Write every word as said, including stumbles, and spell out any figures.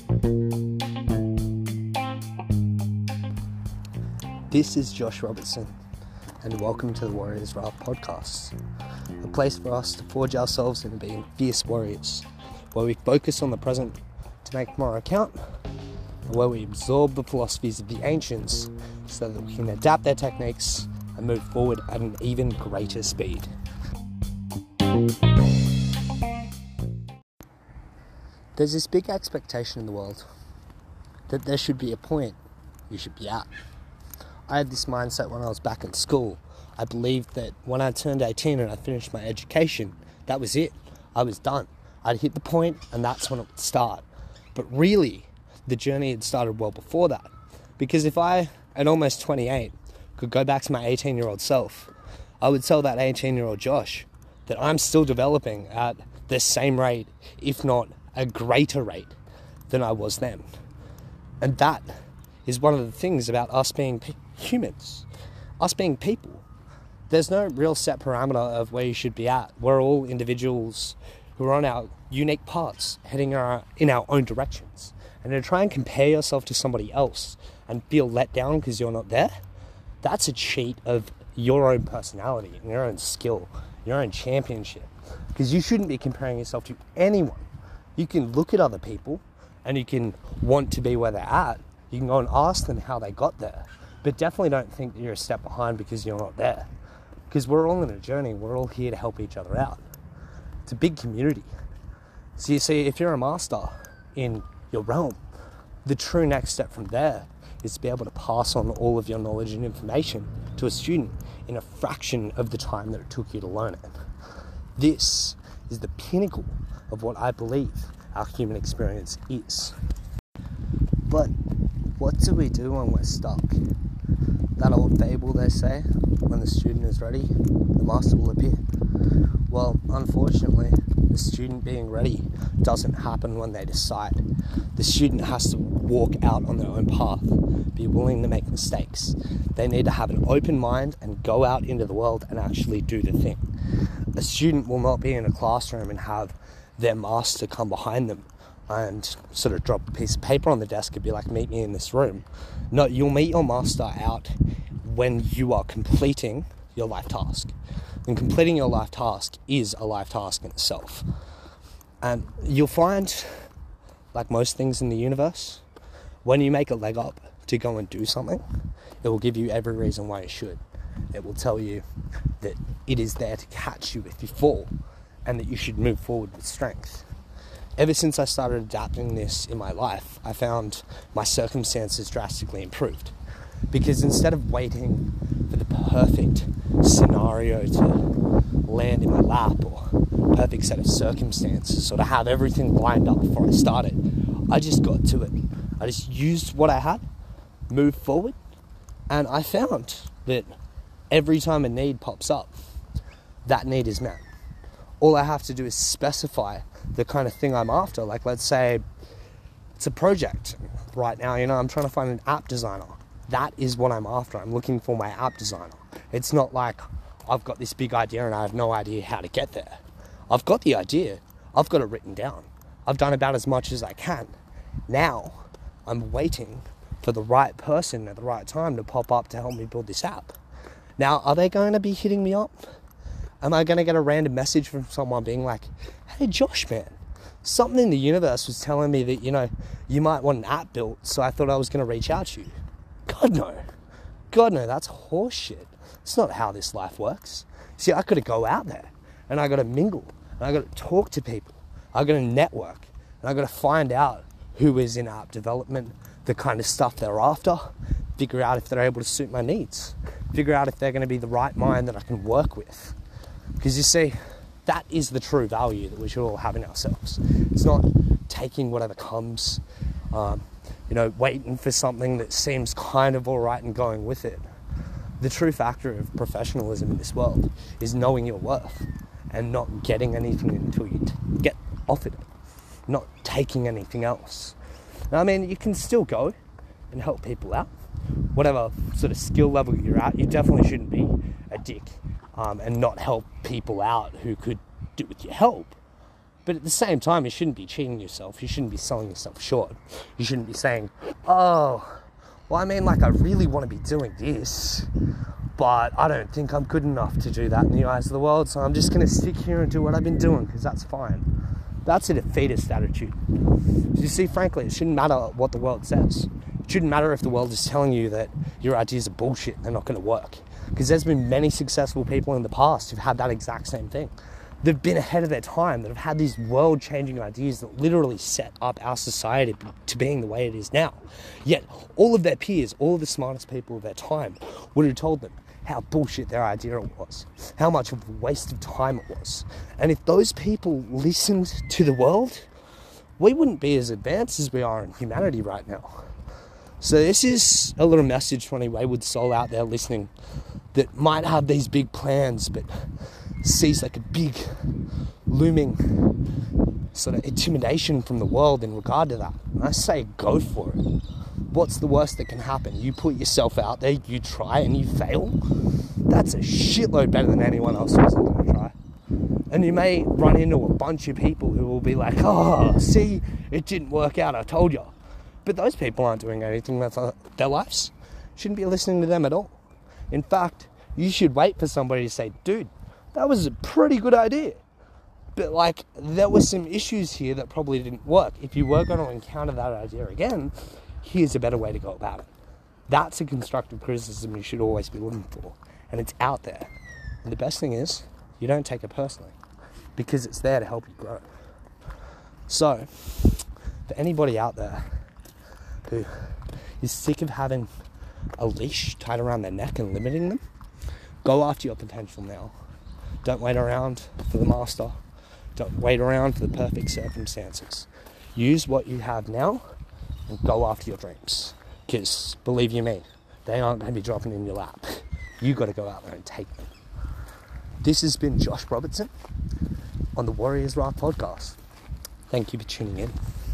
This is Josh Robertson, and welcome to the Warriors Raft podcast, a place for us to forge ourselves into being fierce warriors, where we focus on the present to make tomorrow count, and where we absorb the philosophies of the ancients so that we can adapt their techniques and move forward at an even greater speed. There's this big expectation in the world that there should be a point you should be at. I had this mindset when I was back in school. I believed that when I turned eighteen and I finished my education, that was it. I was done. I'd hit the point and that's when it would start. But really, the journey had started well before that. Because if I, at almost twenty-eight, could go back to my eighteen-year-old self, I would tell that eighteen-year-old Josh that I'm still developing at the same rate, if not a greater rate than I was then. And that is one of the things about us being pe- humans, us being people. There's no real set parameter of where you should be at. We're all individuals who are on our unique paths, heading our, in our own directions. And to try and compare yourself to somebody else and feel let down because you're not there, that's a cheat of your own personality and your own skill, your own championship. Because you shouldn't be comparing yourself to anyone. You can look at other people and you can want to be where they're at. You can go and ask them how they got there. But definitely don't think that you're a step behind because you're not there. Because we're all in a journey. We're all here to help each other out. It's a big community. So you see, if you're a master in your realm, the true next step from there is to be able to pass on all of your knowledge and information to a student in a fraction of the time that it took you to learn it. This is the pinnacle of what I believe our human experience is. But what do we do when we're stuck? That old fable, they say, when the student is ready, the master will appear. Well, unfortunately, the student being ready doesn't happen when they decide. The student has to walk out on their own path, be willing to make mistakes. They need to have an open mind and go out into the world and actually do the thing. A student will not be in a classroom and have their master come behind them and sort of drop a piece of paper on the desk and be like, meet me in this room. No, you'll meet your master out when you are completing your life task. And completing your life task is a life task in itself. And you'll find, like most things in the universe, when you make a leg up to go and do something, it will give you every reason why you should. It will tell you that it is there to catch you if you fall and that you should move forward with strength. Ever since I started adapting this in my life, I found my circumstances drastically improved. Because instead of waiting for the perfect scenario to land in my lap or perfect set of circumstances or to have everything lined up before I started, I just got to it. I just used what I had, moved forward, and I found that every time a need pops up, that need is met. All I have to do is specify the kind of thing I'm after. Like, let's say it's a project right now, you know, I'm trying to find an app designer. That is what I'm after. I'm looking for my app designer. It's not like I've got this big idea and I have no idea how to get there. I've got the idea. I've got it written down. I've done about as much as I can. Now I'm waiting for the right person at the right time to pop up to help me build this app. Now, are they going to be hitting me up? Am I going to get a random message from someone being like, hey, Josh, man, something in the universe was telling me that, you know, you might want an app built, so I thought I was going to reach out to you. God, no. God, no, that's horseshit. It's not how this life works. See, I got to go out there, and I got to mingle, and I got to talk to people. I got to network, and I got to find out who is in app development, the kind of stuff they're after, figure out if they're able to suit my needs, figure out if they're going to be the right mind that I can work with. Because you see, that is the true value that we should all have in ourselves. It's not taking whatever comes, um, you know, waiting for something that seems kind of all right and going with it. The true factor of professionalism in this world is knowing your worth and not getting anything until you t- get offered it, not taking anything else. Now, I mean, you can still go and help people out, whatever sort of skill level you're at. You definitely shouldn't be a dick um, and not help people out who could do with your help. But at the same time, you shouldn't be cheating yourself. You shouldn't be selling yourself short. You shouldn't be saying, oh, well, I mean, like, I really want to be doing this, but I don't think I'm good enough to do that in the eyes of the world, so I'm just going to stick here and do what I've been doing, because that's fine. That's a defeatist attitude. You see, frankly, it shouldn't matter what the world says. It shouldn't matter if the world is telling you that your ideas are bullshit and they're not going to work. Because there's been many successful people in the past who've had that exact same thing. They've been ahead of their time, that have had these world-changing ideas that literally set up our society to being the way it is now. Yet, all of their peers, all of the smartest people of their time would have told them how bullshit their idea was, how much of a waste of time it was. And if those people listened to the world, we wouldn't be as advanced as we are in humanity right now. So this is a little message for any wayward soul out there listening that might have these big plans, but sees like a big looming sort of intimidation from the world in regard to that. And I say go for it. What's the worst that can happen? You put yourself out there, you try and you fail. That's a shitload better than anyone else who isn't going to try. And you may run into a bunch of people who will be like, oh, see, it didn't work out, I told you. But those people aren't doing anything with their lives. Shouldn't be listening to them at all. In fact, you should wait for somebody to say, dude, that was a pretty good idea. But like, there were some issues here that probably didn't work. If you were going to encounter that idea again, here's a better way to go about it. That's a constructive criticism you should always be looking for. And it's out there. And the best thing is, you don't take it personally, because it's there to help you grow. So, for anybody out there who is sick of having a leash tied around their neck and limiting them, go after your potential now. Don't wait around for the master. Don't wait around for the perfect circumstances. Use what you have now and go after your dreams. Because, believe you me, they aren't going to be dropping in your lap. You got to go out there and take them. This has been Josh Robertson on the Warriors Raft podcast. Thank you for tuning in.